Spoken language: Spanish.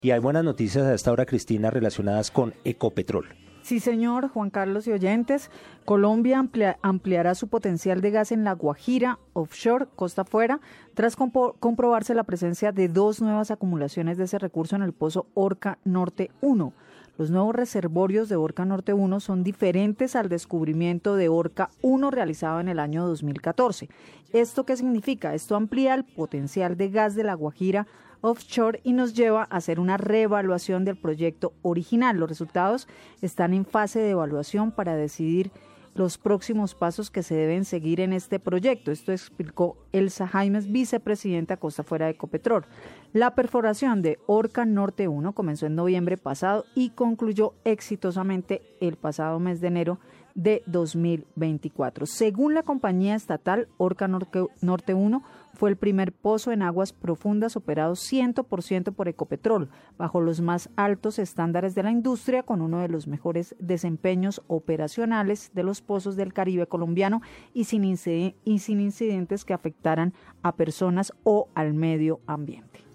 Y hay buenas noticias a esta hora, Cristina, relacionadas con Ecopetrol. Sí, señor, Juan Carlos y oyentes. Colombia ampliará su potencial de gas en La Guajira, offshore, costa afuera, tras comprobarse la presencia de 2 nuevas acumulaciones de ese recurso en el pozo Orca Norte 1. Los nuevos reservorios de Orca Norte 1 son diferentes al descubrimiento de Orca 1 realizado en el año 2014. ¿Esto qué significa? Esto amplía el potencial de gas de La Guajira offshore y nos lleva a hacer una reevaluación del proyecto original. Los resultados están en fase de evaluación para decidir los próximos pasos que se deben seguir en este proyecto. Esto explicó Elsa Jaimes, vicepresidenta Costa Afuera de Ecopetrol. La perforación de Orca Norte 1 comenzó en noviembre pasado y concluyó exitosamente el pasado mes de enero de 2024. Según la compañía estatal, Orca Norte 1 fue el primer pozo en aguas profundas operado 100% por Ecopetrol, bajo los más altos estándares de la industria, con uno de los mejores desempeños operacionales de los pozos del Caribe colombiano y sin incidentes que afectaran a personas o al medio ambiente.